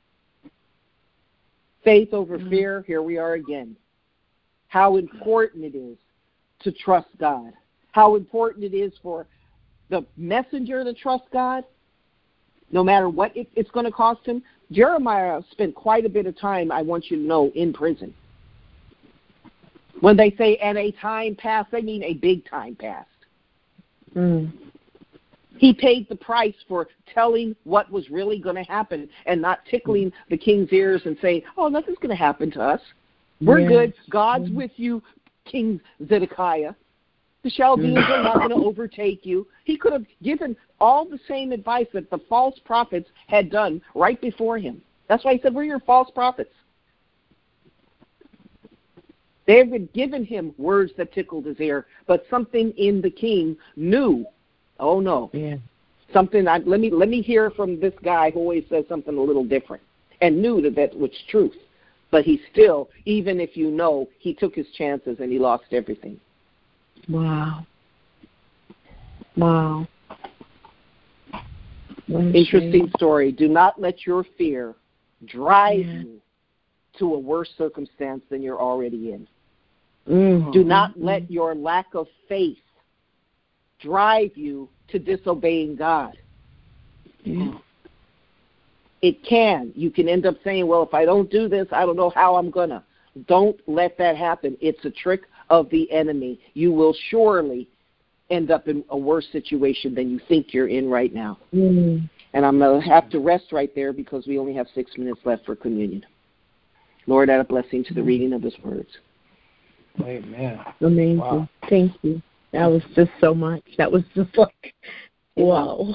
C: Faith over mm. fear, here we are again. How important it is to trust God. How important it is for the messenger to trust God, no matter what it, it's going to cost him. Jeremiah spent quite a bit of time, I want you to know, in prison. When they say, and a time passed, they mean a big time passed.
B: Mm.
C: He paid the price for telling what was really going to happen and not tickling the king's ears and saying, oh, nothing's going to happen to us. We're yeah. good. God's mm. with you, King Zedekiah. The Chaldeans mm. are not going to overtake you. He could have given all the same advice that the false prophets had done right before him. That's why he said, we're your false prophets. They had given him words that tickled his ear, but something in the king knew, oh no,
B: yeah.
C: something, I, let me let me hear from this guy who always says something a little different, and knew that that was truth. But he still, even if you know, he took his chances and he lost everything.
B: Wow. Wow.
C: Interesting story. Do not let your fear drive yeah. you to a worse circumstance than you're already in.
B: Mm-hmm.
C: Do not let your lack of faith drive you to disobeying God.
B: Yeah.
C: It can. You can end up saying, well, if I don't do this, I don't know how I'm going to. Don't let that happen. It's a trick of the enemy. You will surely end up in a worse situation than you think you're in right now.
B: Mm-hmm.
C: And I'm going to have to rest right there because we only have six minutes left for communion. Lord, add a blessing to the reading of his words.
A: Amen.
B: Amazing.
A: Wow.
B: Thank you. That was just so much. That was just like Wow.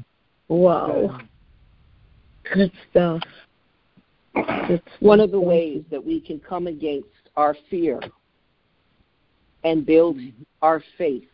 B: Wow. Good stuff. Good stuff.
C: One of the ways that we can come against our fear and build our faith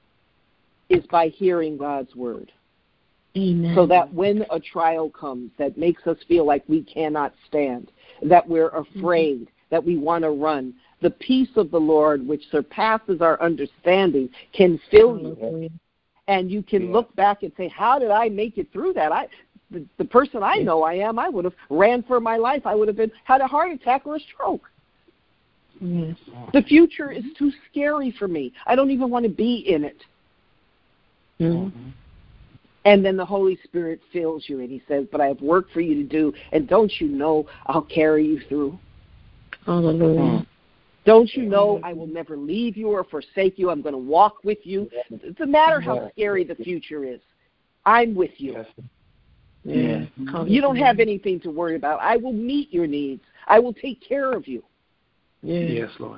C: is by hearing God's word.
B: Amen.
C: So that when a trial comes that makes us feel like we cannot stand, that we're afraid, mm-hmm. that we want to run, the peace of the Lord, which surpasses our understanding, can fill you. And you can yeah. look back and say, how did I make it through that? I, the, the person I know I am, I would have ran for my life. I would have been had a heart attack or a stroke.
B: Yes.
C: The future is too scary for me. I don't even want to be in it.
B: Mm-hmm.
C: And then the Holy Spirit fills you, and he says, but I have work for you to do, and don't you know I'll carry you through?
B: Hallelujah.
C: Mm-hmm. Don't you know I will never leave you or forsake you? I'm going to walk with you. It doesn't matter how scary the future is. I'm with you.
B: Yeah.
C: You don't have anything to worry about. I will meet your needs. I will take care of you.
B: Yeah.
A: Yes, Lord.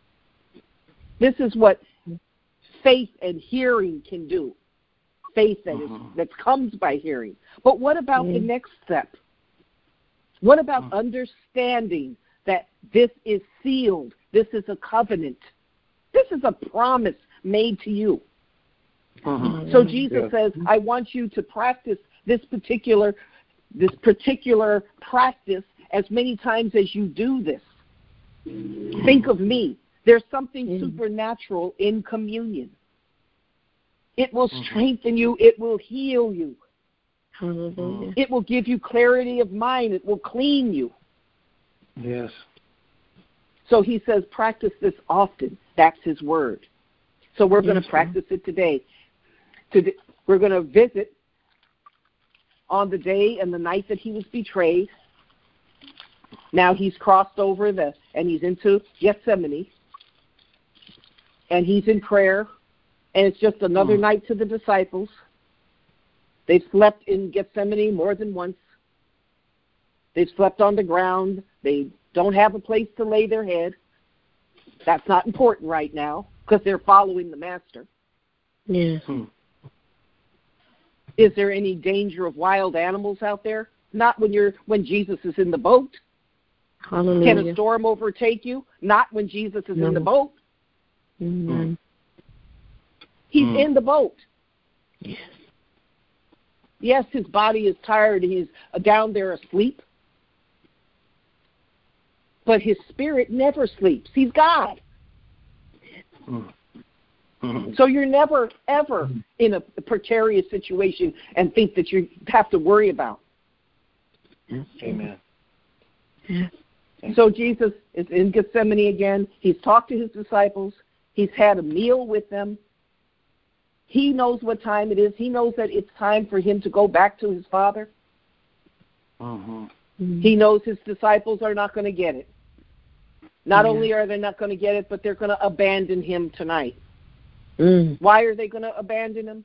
C: This is what faith and hearing can do. Faith that is uh-huh. that comes by hearing. But what about mm. the next step? What about uh-huh. understanding that this is sealed? This is a covenant. This is a promise made to you. Uh-huh. So Jesus yeah. says, I want you to practice this particular this particular practice as many times as you do this. Mm. Think of me. There's something mm. supernatural in communion. It will strengthen you. It will heal you.
B: Hallelujah.
C: It will give you clarity of mind. It will clean you.
A: Yes.
C: So he says, practice this often. That's his word. So we're yes, going to practice it today. Today. We're going to visit on the day and the night that he was betrayed. Now he's crossed over the, and he's into Gethsemane. And he's in prayer. And it's just another oh. night to the disciples. They've slept in Gethsemane more than once. They've slept on the ground. They don't have a place to lay their head. That's not important right now because they're following the Master.
B: Yes.
A: Hmm.
C: Is there any danger of wild animals out there? Not when you're when Jesus is in the boat.
B: Hallelujah.
C: Can a storm overtake you? Not when Jesus is no. in the boat.
B: Mm-hmm.
C: He's mm. in the boat.
B: Yes.
C: Yes, his body is tired. He's down there asleep. But his spirit never sleeps. He's God. Mm. Mm. So you're never, ever in a precarious situation and think that you have to worry about.
A: Amen.
B: Yes.
C: So Jesus is in Gethsemane again. He's talked to his disciples. He's had a meal with them. He knows what time it is. He knows that it's time for him to go back to his Father.
A: Uh-huh.
C: He knows his disciples are not going to get it. Not yeah. only are they not going to get it, but they're going to abandon him tonight.
B: Mm.
C: Why are they going to abandon him?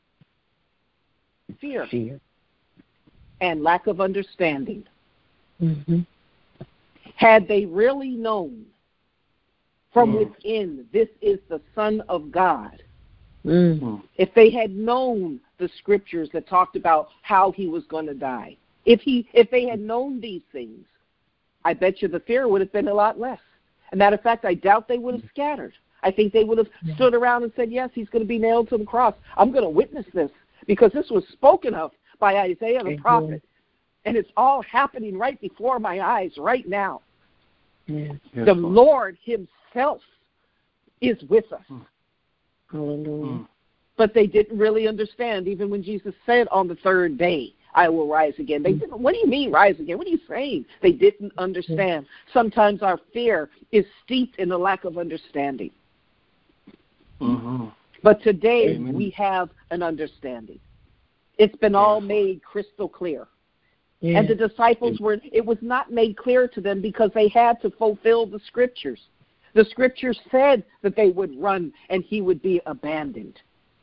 C: Fear.
B: Fear.
C: And lack of understanding.
B: Mm-hmm.
C: Had they really known from
A: mm.
C: within, this is the Son of God,
B: mm.
C: if they had known the scriptures that talked about how he was going to die, if he, if they had known these things, I bet you the fear would have been a lot less. As a matter of fact, I doubt they would have scattered. I think they would have stood around and said, yes, he's going to be nailed to the cross. I'm going to witness this because this was spoken of by Isaiah the prophet. And it's all happening right before my eyes right now.
B: Yeah.
C: The Lord himself is with us.
B: Hallelujah.
C: But they didn't really understand, even when Jesus said on the third day, I will rise again. They didn't, what do you mean rise again? What are you saying? They didn't understand. Sometimes our fear is steeped in a lack of understanding.
A: Mm-hmm.
C: But today
A: Amen.
C: We have an understanding. It's been
A: yeah.
C: all made crystal clear.
B: Yeah.
C: And the disciples were, it was not made clear to them because they had to fulfill the scriptures. The scriptures said that they would run and he would be abandoned.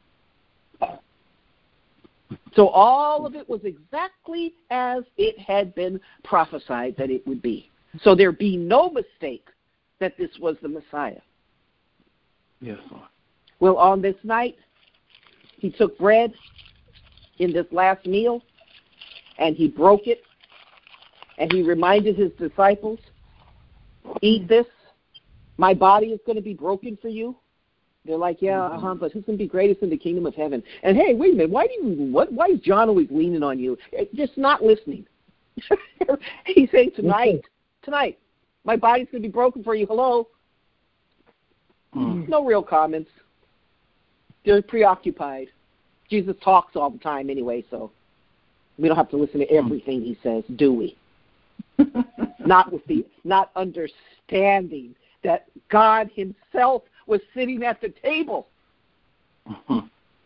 C: So all of it was exactly as it had been prophesied that it would be. So there be no mistake that this was the Messiah.
A: Yes, Lord.
C: Well, on this night, he took bread, in this last meal, and he broke it, and he reminded his disciples, eat this, my body is going to be broken for you. They're like, yeah, uh-huh, but who's going to be greatest in the kingdom of heaven? And hey, wait a minute, why do you? What? Why is John always leaning on you? Just not listening. He's saying tonight, tonight, my body's going to be broken for you. Hello. Mm. No real comments. They're preoccupied. Jesus talks all the time anyway, so we don't have to listen to everything he says, do we? Not with the not understanding that God himself was sitting at the table. Uh-huh.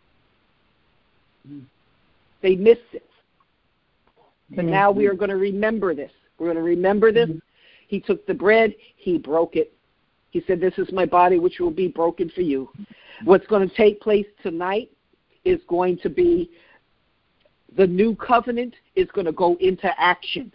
C: They missed it. But mm-hmm. now we are going to remember this. We're going to remember this. Mm-hmm. He took the bread. He broke it. He said, this is my body, which will be broken for you. What's going to take place tonight is going to be the new covenant is going to go into action.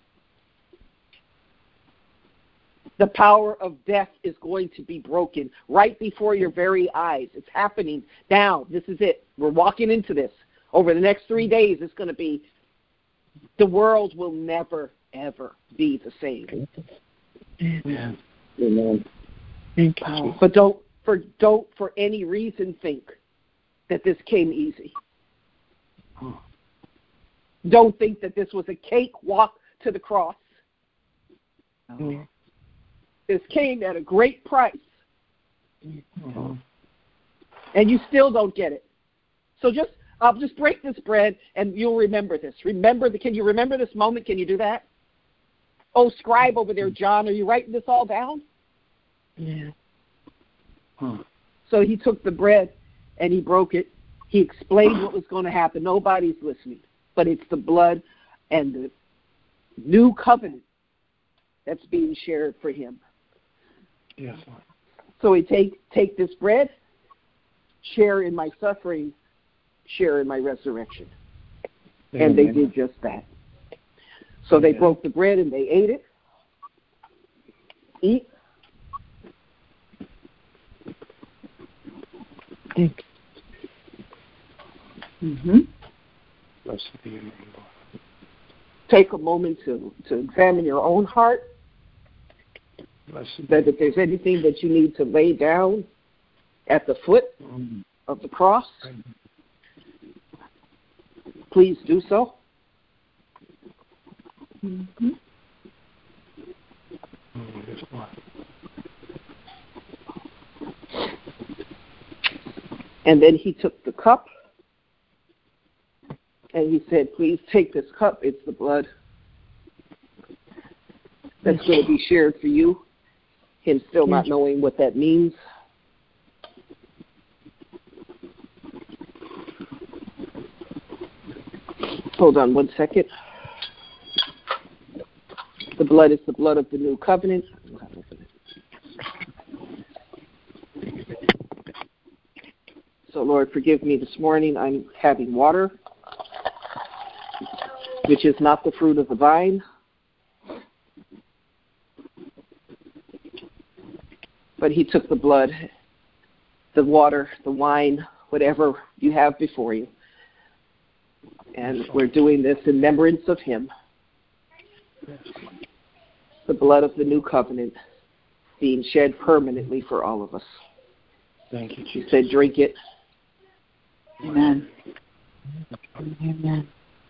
C: The power of death is going to be broken right before your very eyes. It's happening now. This is it. We're walking into this. Over the next three days, it's going to be, the world will never, ever be the same.
A: Amen.
C: Amen. Wow. But don't for don't for any reason think that this came easy. Huh. Don't think that this was a cakewalk to the cross. Oh. This came at a great price. Uh-huh. And you still don't get it. So just I'll just break this bread and you'll remember this. Remember the can you remember this moment? Can you do that? Oh, scribe over there, John, are you writing this all down?
B: Yeah.
A: Huh.
C: So he took the bread and he broke it. He explained what was going to happen. Nobody's listening. But it's the blood and the new covenant that's being shared for him.
A: Yes, Lord.
C: So he take take this bread, share in my suffering, share in my resurrection. Amen. And they did just that. So Amen. They broke the bread and they ate it. Eat. Mm-hmm.
A: Blessed be your name, Lord.
C: Take a moment to, to examine your own heart.
A: Blessed
C: that if there's anything that you need to lay down at the foot mm-hmm. of the cross, please do so. Mm-hmm. And then he took the cup and he said, please take this cup. It's the blood that's going to be shared for you. Him still not knowing what that means. Hold on one second. The blood is the blood of the new covenant. So, Lord, forgive me this morning. I'm having water, which is not the fruit of the vine. But he took the blood, the water, the wine, whatever you have before you. And we're doing this in remembrance of him. The blood of the new covenant being shed permanently for all of us.
A: Thank you, Jesus.
C: He said, drink it.
B: Amen. Amen.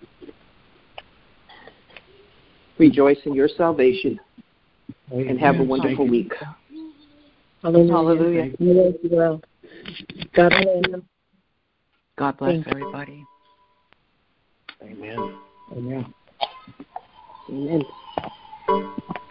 C: Rejoice in your salvation. Amen. And have a wonderful week.
B: Hallelujah. Hallelujah. God bless.
D: God bless everybody.
A: Amen. Amen.
C: Amen.